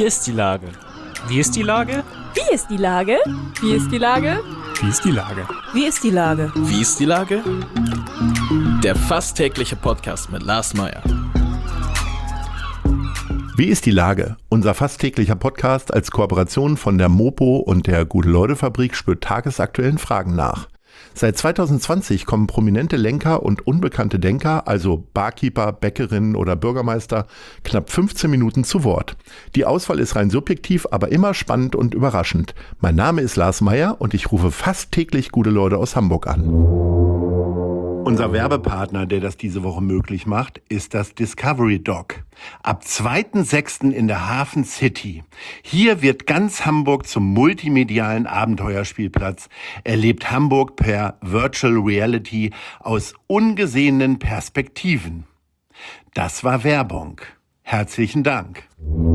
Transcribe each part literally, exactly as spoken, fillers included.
Wie ist die Lage? Wie ist die Lage? Wie ist die Lage? Wie ist die Lage? Wie ist die Lage? Wie ist die Lage? Wie ist die Lage? Der fast tägliche Podcast mit Lars Meyer. Wie ist die Lage? Unser fast täglicher Podcast als Kooperation von der Mopo und der Gute-Leute-Fabrik spürt tagesaktuellen Fragen nach. Seit zwanzig zwanzig kommen prominente Lenker und unbekannte Denker, also Barkeeper, Bäckerinnen oder Bürgermeister, knapp fünfzehn Minuten zu Wort. Die Auswahl ist rein subjektiv, aber immer spannend und überraschend. Mein Name ist Lars Meyer und ich rufe fast täglich gute Leute aus Hamburg an. Unser Werbepartner, der das diese Woche möglich macht, ist das Discovery Dog. Ab zweiten sechsten in der Hafen City. Hier wird ganz Hamburg zum multimedialen Abenteuerspielplatz. Erlebt Hamburg per Virtual Reality aus ungesehenen Perspektiven. Das war Werbung. Herzlichen Dank.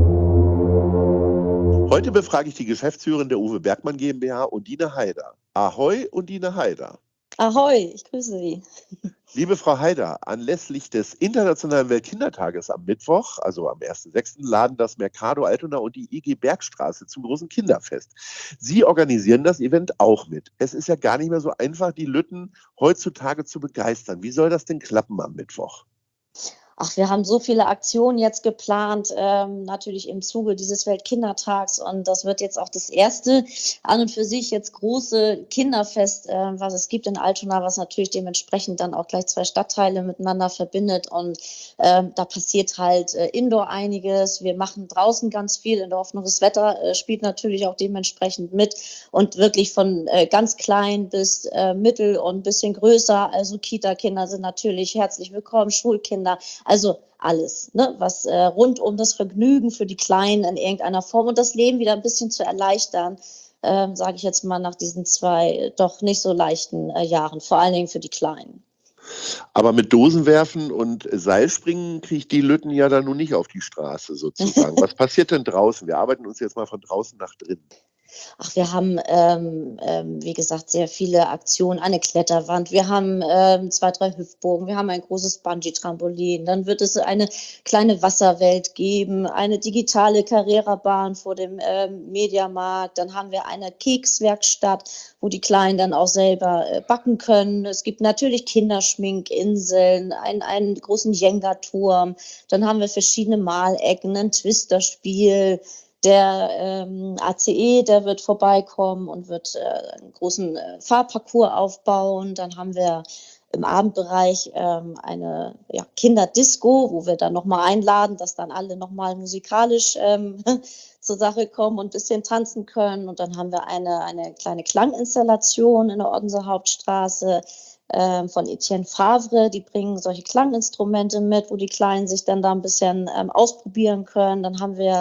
Heute befrage ich die Geschäftsführerin der Uwe Bergmann GmbH, Undine Haider. Ahoi, Undine Haider. Ahoi, ich grüße Sie. Liebe Frau Haider, anlässlich des Internationalen Weltkindertages am Mittwoch, also am ersten sechsten laden das Mercado Altona und die I G Bergstraße zum großen Kinderfest. Sie organisieren das Event auch mit. Es ist ja gar nicht mehr so einfach, die Lütten heutzutage zu begeistern. Wie soll das denn klappen am Mittwoch? Ach, wir haben so viele Aktionen jetzt geplant, ähm, natürlich im Zuge dieses Weltkindertags, und das wird jetzt auch das erste an und für sich jetzt große Kinderfest, äh, was es gibt in Altona, was natürlich dementsprechend dann auch gleich zwei Stadtteile miteinander verbindet, und ähm, da passiert halt äh, indoor einiges. Wir machen draußen ganz viel in der Hoffnung, das Wetter äh, spielt natürlich auch dementsprechend mit, und wirklich von äh, ganz klein bis äh, mittel und ein bisschen größer, also Kita-Kinder sind natürlich herzlich willkommen, Schulkinder. Also alles, ne, was äh, rund um das Vergnügen für die Kleinen in irgendeiner Form und das Leben wieder ein bisschen zu erleichtern, ähm, sage ich jetzt mal nach diesen zwei doch nicht so leichten äh, Jahren, vor allen Dingen für die Kleinen. Aber mit Dosenwerfen und Seilspringen kriegt die Lütten ja dann nun nicht auf die Straße sozusagen. Was passiert denn draußen? Wir arbeiten uns jetzt mal von draußen nach drinnen. Ach, wir haben, ähm, ähm, wie gesagt, sehr viele Aktionen, eine Kletterwand, wir haben ähm, zwei, drei Hüpfburgen, wir haben ein großes Bungee-Trampolin, dann wird es eine kleine Wasserwelt geben, eine digitale Carrera-Bahn vor dem ähm, Mediamarkt, dann haben wir eine Kekswerkstatt, wo die Kleinen dann auch selber äh, backen können. Es gibt natürlich Kinderschminkinseln, einen, einen großen Jenga-Turm, dann haben wir verschiedene Malecken, ein Twister-Spiel. Der ähm, A C E, der wird vorbeikommen und wird äh, einen großen äh, Fahrparcours aufbauen. Dann haben wir im Abendbereich ähm, eine ja, Kinderdisco, wo wir dann nochmal einladen, dass dann alle nochmal musikalisch ähm, zur Sache kommen und ein bisschen tanzen können. Und dann haben wir eine, eine kleine Klanginstallation in der Odenser Hauptstraße ähm, von Etienne Favre. Die bringen solche Klanginstrumente mit, wo die Kleinen sich dann da ein bisschen ähm, ausprobieren können. Dann haben wir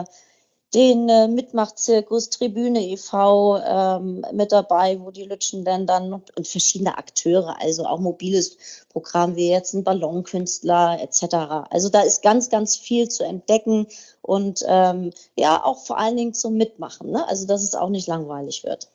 den äh, Mitmachzirkus Tribüne e V ähm, mit dabei, wo die Lütschen dann, dann und verschiedene Akteure, also auch mobiles Programm wie jetzt ein Ballonkünstler et cetera. Also da ist ganz, ganz viel zu entdecken und ähm, ja, auch vor allen Dingen zum Mitmachen, ne? Also dass es auch nicht langweilig wird.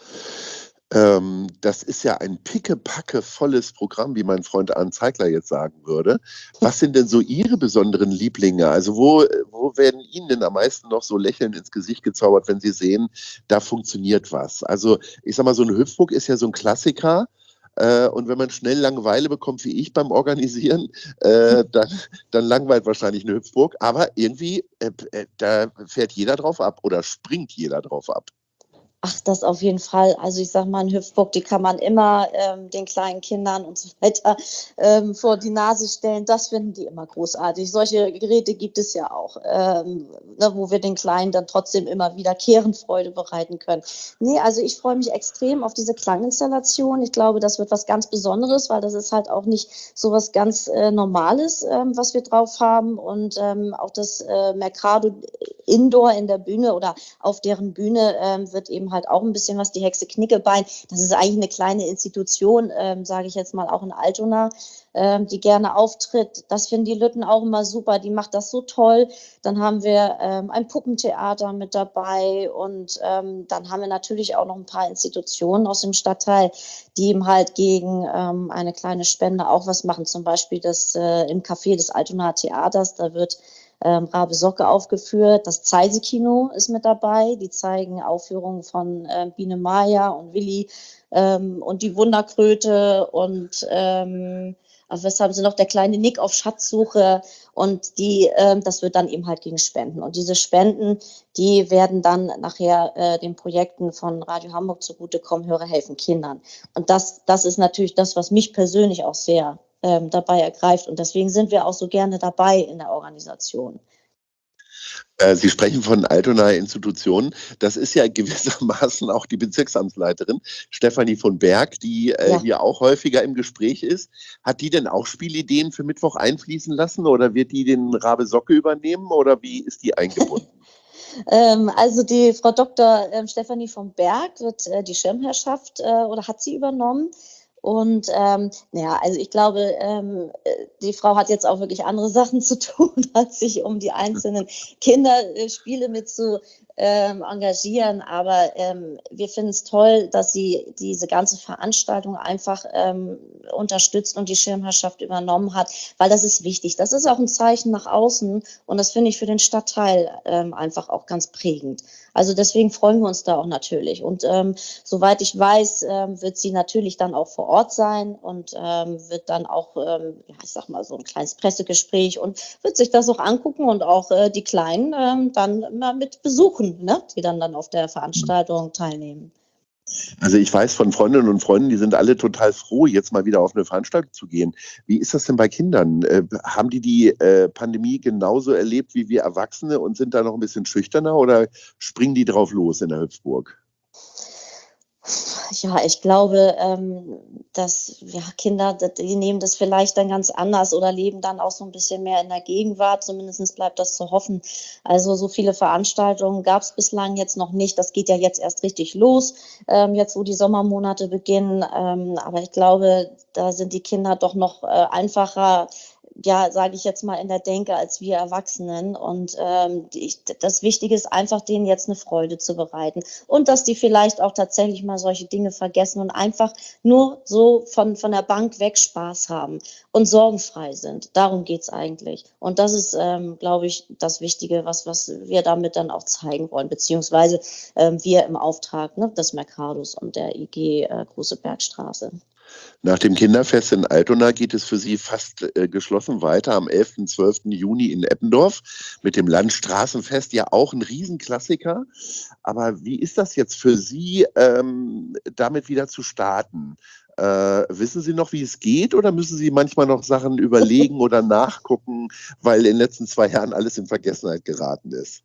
Ähm, das ist ja ein pickepacke volles Programm, wie mein Freund Arndt Zeigler jetzt sagen würde. Was sind denn so Ihre besonderen Lieblinge? Also wo, wo werden Ihnen denn am meisten noch so lächelnd ins Gesicht gezaubert, wenn Sie sehen, da funktioniert was? Also ich sag mal, so eine Hüpfburg ist ja so ein Klassiker. Äh, und wenn man schnell Langeweile bekommt, wie ich beim Organisieren, äh, dann, dann langweilt wahrscheinlich eine Hüpfburg. Aber irgendwie, äh, äh, da fährt jeder drauf ab oder springt jeder drauf ab. Ach, das auf jeden Fall. Also ich sag mal, eine Hüpfburg, die kann man immer ähm, den kleinen Kindern und so weiter ähm, vor die Nase stellen. Das finden die immer großartig. Solche Geräte gibt es ja auch, ähm, ne, wo wir den Kleinen dann trotzdem immer wieder Kehrenfreude bereiten können. Nee, also ich freue mich extrem auf diese Klanginstallation. Ich glaube, das wird was ganz Besonderes, weil das ist halt auch nicht so was ganz äh, Normales, ähm, was wir drauf haben. Und ähm, auch das äh, Mercado Indoor in der Bühne oder auf deren Bühne ähm, wird eben halt auch ein bisschen was, die Hexe Knickebein. Das ist eigentlich eine kleine Institution, ähm, sage ich jetzt mal, auch in Altona, ähm, die gerne auftritt. Das finden die Lütten auch immer super, die macht das so toll. Dann haben wir ähm, ein Puppentheater mit dabei und ähm, dann haben wir natürlich auch noch ein paar Institutionen aus dem Stadtteil, die eben halt gegen ähm, eine kleine Spende auch was machen. Zum Beispiel das äh, im Café des Altonaer Theaters, da wird ähm, Rabe Socke aufgeführt. Das Zeise-Kino ist mit dabei. Die zeigen Aufführungen von äh, Biene Maya und Willi ähm, und die Wunderkröte und ähm, auf was haben sie noch? Der kleine Nick auf Schatzsuche. Und die, ähm, das wird dann eben halt gegen Spenden. Und diese Spenden, die werden dann nachher äh, den Projekten von Radio Hamburg zugutekommen, Hörer helfen Kindern. Und das, das ist natürlich das, was mich persönlich auch sehr ähm, dabei ergreift. Und deswegen sind wir auch so gerne dabei in der Organisation. Äh, Sie sprechen von altonaer Institutionen. Das ist ja gewissermaßen auch die Bezirksamtsleiterin Stefanie von Berg, die äh, Ja. hier auch häufiger im Gespräch ist. Hat die denn auch Spielideen für Mittwoch einfließen lassen oder wird die den Rabe Socke übernehmen oder wie ist die eingebunden? Ähm, also die Frau Doktor Ähm, Stefanie von Berg wird äh, die Schirmherrschaft äh, oder hat sie übernommen. Und ähm, ja, also ich glaube, ähm, äh, die Frau hat jetzt auch wirklich andere Sachen zu tun, als sich um die einzelnen Kinderspiele mit zu ähm, engagieren. Aber ähm, wir finden es toll, dass sie diese ganze Veranstaltung einfach ähm, unterstützt und die Schirmherrschaft übernommen hat, weil das ist wichtig. Das ist auch ein Zeichen nach außen und das finde ich für den Stadtteil ähm, einfach auch ganz prägend. Also deswegen freuen wir uns da auch natürlich. Und ähm, soweit ich weiß, ähm, wird sie natürlich dann auch vor Ort sein und ähm, wird dann auch, ähm, ja, ich sag mal, so ein kleines Pressegespräch und wird sich das auch angucken und auch äh, die Kleinen ähm, dann mal mit besuchen, ne? Die dann, dann auf der Veranstaltung teilnehmen. Also ich weiß von Freundinnen und Freunden, die sind alle total froh, jetzt mal wieder auf eine Veranstaltung zu gehen. Wie ist das denn bei Kindern? Äh, haben die die äh, Pandemie genauso erlebt wie wir Erwachsene und sind da noch ein bisschen schüchterner oder springen die drauf los in der Hüpfburg? Ja, ich glaube, ähm, dass ja, Kinder, die nehmen das vielleicht dann ganz anders oder leben dann auch so ein bisschen mehr in der Gegenwart. Zumindest bleibt das zu hoffen. Also so viele Veranstaltungen gab es bislang jetzt noch nicht. Das geht ja jetzt erst richtig los, ähm, jetzt wo die Sommermonate beginnen. Ähm, aber ich glaube, da sind die Kinder doch noch äh, einfacher, ja, sage ich jetzt mal, in der Denke als wir Erwachsenen. Und ähm, die, das Wichtige ist einfach, denen jetzt eine Freude zu bereiten. Und dass die vielleicht auch tatsächlich mal solche Dinge vergessen und einfach nur so von, von der Bank weg Spaß haben und sorgenfrei sind. Darum geht's eigentlich. Und das ist, ähm, glaube ich, das Wichtige, was, was wir damit dann auch zeigen wollen, beziehungsweise ähm, wir im Auftrag, ne, des Mercados und der I G äh, Große Bergstraße. Nach dem Kinderfest in Altona geht es für Sie fast äh, geschlossen weiter am elften und zwölften Juni in Eppendorf mit dem Landstraßenfest, ja auch ein Riesenklassiker. Aber wie ist das jetzt für Sie, ähm, damit wieder zu starten? Äh, wissen Sie noch, wie es geht oder müssen Sie manchmal noch Sachen überlegen oder nachgucken, weil in den letzten zwei Jahren alles in Vergessenheit geraten ist?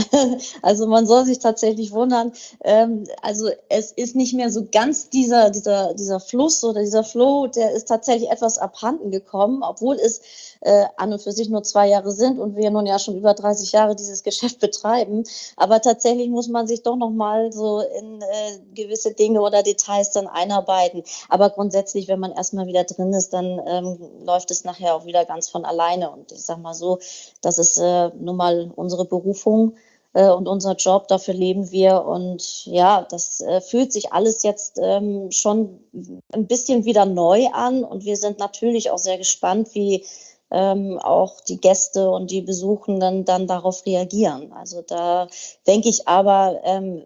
Also man soll sich tatsächlich wundern. Ähm, also es ist nicht mehr so ganz dieser, dieser, dieser Fluss oder dieser Flow, der ist tatsächlich etwas abhanden gekommen, obwohl es äh, an und für sich nur zwei Jahre sind und wir nun ja schon über dreißig Jahre dieses Geschäft betreiben. Aber tatsächlich muss man sich doch noch mal so in äh, gewisse Dinge oder Details dann einarbeiten. Aber grundsätzlich, wenn man erstmal wieder drin ist, dann ähm, läuft es nachher auch wieder ganz von alleine. Und ich sag mal so, das ist äh, nun mal unsere Berufung äh, und unser Job, dafür leben wir. Und ja, das äh, fühlt sich alles jetzt ähm, schon ein bisschen wieder neu an. Und wir sind natürlich auch sehr gespannt, wie ähm, auch die Gäste und die Besuchenden dann darauf reagieren. Also da denke ich aber, ähm,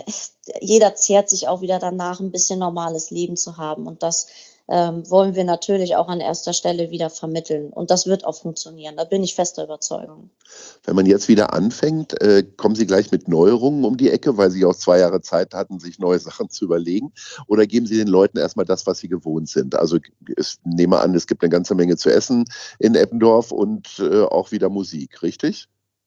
jeder zehrt sich auch wieder danach, ein bisschen normales Leben zu haben. Und das ähm, wollen wir natürlich auch an erster Stelle wieder vermitteln. Und das wird auch funktionieren. Da bin ich fester Überzeugung. Wenn man jetzt wieder anfängt, äh, kommen Sie gleich mit Neuerungen um die Ecke, weil Sie auch zwei Jahre Zeit hatten, sich neue Sachen zu überlegen? Oder geben Sie den Leuten erstmal das, was sie gewohnt sind? Also ich nehme an, es gibt eine ganze Menge zu essen in Eppendorf und äh, auch wieder Musik, richtig?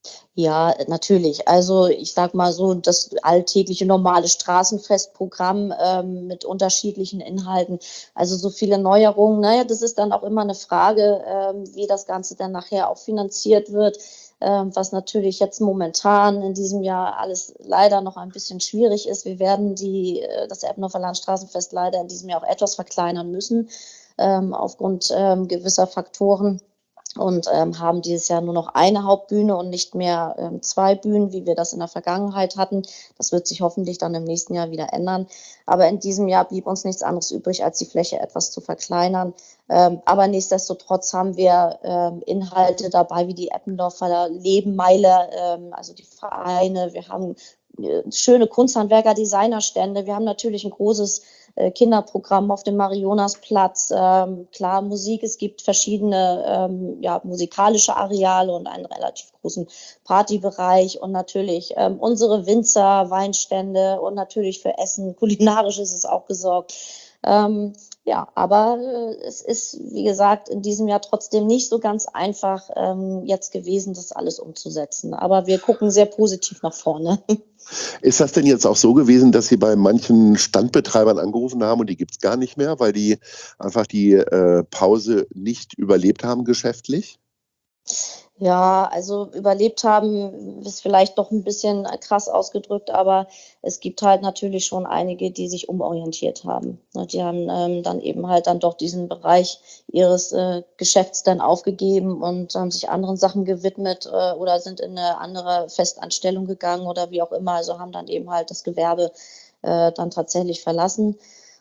Ja, natürlich. Also ich sag mal so, das alltägliche normale Straßenfestprogramm ähm, mit unterschiedlichen Inhalten. Also so viele Neuerungen. Naja, das ist dann auch immer eine Frage, ähm, wie das Ganze dann nachher auch finanziert wird. Ähm, was natürlich jetzt momentan in diesem Jahr alles leider noch ein bisschen schwierig ist. Wir werden die, äh, das Eppendorfer Landstraßenfest leider in diesem Jahr auch etwas verkleinern müssen, ähm, aufgrund ähm, gewisser Faktoren. und ähm, haben dieses Jahr nur noch eine Hauptbühne und nicht mehr ähm, zwei Bühnen, wie wir das in der Vergangenheit hatten. Das wird sich hoffentlich dann im nächsten Jahr wieder ändern. Aber in diesem Jahr blieb uns nichts anderes übrig, als die Fläche etwas zu verkleinern. Ähm, aber nichtsdestotrotz haben wir ähm, Inhalte dabei, wie die Eppendorfer Lebenmeile, ähm, also die Vereine. Wir haben äh, schöne Kunsthandwerker, Designerstände. Wir haben natürlich ein großes Kinderprogramm auf dem Marionasplatz, ähm, klar Musik, es gibt verschiedene ähm, ja, musikalische Areale und einen relativ großen Partybereich und natürlich ähm, unsere Winzer, Weinstände und natürlich für Essen, kulinarisch ist es auch gesorgt. Ähm, ja, aber äh, es ist, wie gesagt, in diesem Jahr trotzdem nicht so ganz einfach ähm, jetzt gewesen, das alles umzusetzen. Aber wir gucken sehr positiv nach vorne. Ist das denn jetzt auch so gewesen, dass Sie bei manchen Standbetreibern angerufen haben und die gibt es gar nicht mehr, weil die einfach die äh, Pause nicht überlebt haben geschäftlich? Ja, also überlebt haben ist vielleicht doch ein bisschen krass ausgedrückt, aber es gibt halt natürlich schon einige, die sich umorientiert haben. Die haben ähm, dann eben halt dann doch diesen Bereich ihres äh, Geschäfts dann aufgegeben und haben sich anderen Sachen gewidmet äh, oder sind in eine andere Festanstellung gegangen oder wie auch immer. Also haben dann eben halt das Gewerbe äh, dann tatsächlich verlassen.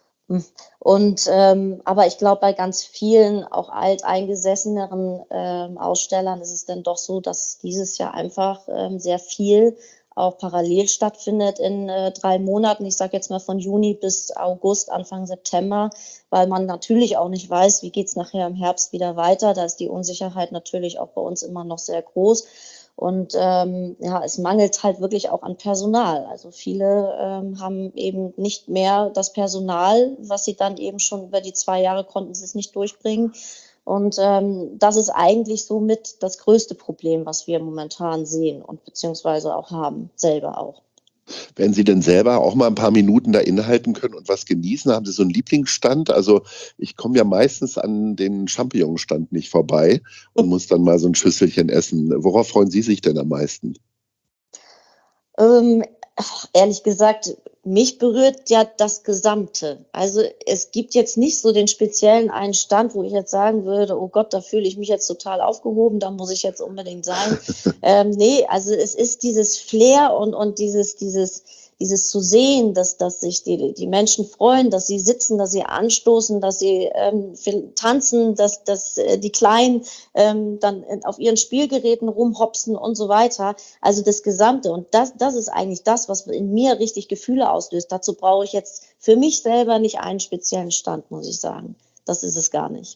Und ähm, aber ich glaube, bei ganz vielen auch alteingesesseneren ähm, Ausstellern ist es dann doch so, dass dieses Jahr einfach ähm, sehr viel auch parallel stattfindet in äh, drei Monaten. Ich sage jetzt mal von Juni bis August, Anfang September, weil man natürlich auch nicht weiß, wie geht es nachher im Herbst wieder weiter. Da ist die Unsicherheit natürlich auch bei uns immer noch sehr groß. Und ähm, ja, es mangelt halt wirklich auch an Personal. Also viele ähm, haben eben nicht mehr das Personal, was sie dann eben schon über die zwei Jahre konnten, sie es nicht durchbringen. Und ähm, das ist eigentlich somit das größte Problem, was wir momentan sehen und beziehungsweise auch haben, selber auch. Wenn Sie denn selber auch mal ein paar Minuten da innehalten können und was genießen, haben Sie so einen Lieblingsstand? Also ich komme ja meistens an den Champignonstand nicht vorbei und muss dann mal so ein Schüsselchen essen. Worauf freuen Sie sich denn am meisten? Ähm, ehrlich gesagt, mich berührt ja das Gesamte. Also es gibt jetzt nicht so den speziellen einen Stand, wo ich jetzt sagen würde, oh Gott, da fühle ich mich jetzt total aufgehoben, da muss ich jetzt unbedingt sein. ähm, nee, also es ist dieses Flair und, und dieses, dieses, dieses zu sehen, dass, dass sich die, die Menschen freuen, dass sie sitzen, dass sie anstoßen, dass sie ähm, tanzen, dass, dass äh, die Kleinen ähm, dann auf ihren Spielgeräten rumhopsen und so weiter. Also das Gesamte. Und das, das ist eigentlich das, was in mir richtig Gefühle auslöst. Dazu brauche ich jetzt für mich selber nicht einen speziellen Stand, muss ich sagen. Das ist es gar nicht.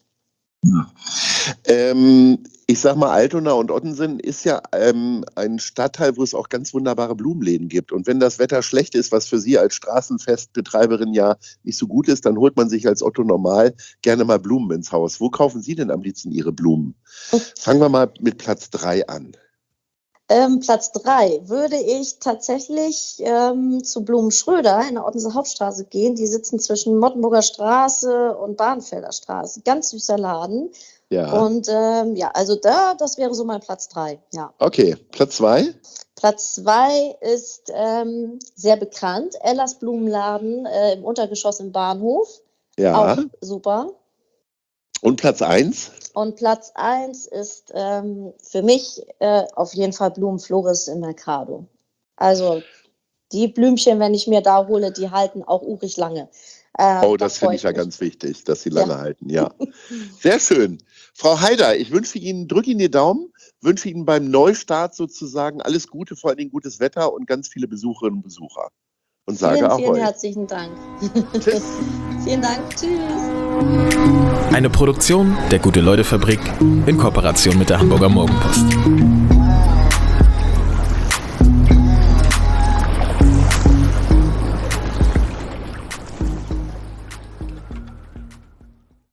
Ähm, ich sag mal, Altona und Ottensen ist ja ähm, ein Stadtteil, wo es auch ganz wunderbare Blumenläden gibt. Und wenn das Wetter schlecht ist, was für Sie als Straßenfestbetreiberin ja nicht so gut ist, dann holt man sich als Otto Normal gerne mal Blumen ins Haus. Wo kaufen Sie denn am liebsten Ihre Blumen? Fangen wir mal mit Platz drei an. Ähm, Platz drei würde ich tatsächlich ähm, zu Blumen Schröder in der Ottenser Hauptstraße gehen. Die sitzen zwischen Mottenburger Straße und Bahnfelder Straße. Ganz süßer Laden. Ja. Und ähm, ja, also da, das wäre so mein Platz drei. Ja. Okay, Platz zwei? Platz zwei ist ähm, sehr bekannt. Ellas Blumenladen äh, im Untergeschoss im Bahnhof. Ja. Auch super. Und Platz eins? Und Platz eins ist ähm, für mich äh, auf jeden Fall Blumenfloris im Mercado. Also die Blümchen, wenn ich mir da hole, die halten auch urig lange. Äh, oh, das da finde ich ja mich. ganz wichtig, dass sie lange Ja. halten, ja. Sehr schön. Frau Haider, ich wünsche Ihnen, drücke Ihnen die Daumen, wünsche Ihnen beim Neustart sozusagen alles Gute, vor allen Dingen gutes Wetter und ganz viele Besucherinnen und Besucher. Und sage Vielen, auch vielen euch. herzlichen Dank. Tschüss. Vielen Dank. Tschüss. Eine Produktion der Gute-Leute-Fabrik in Kooperation mit der Hamburger Morgenpost.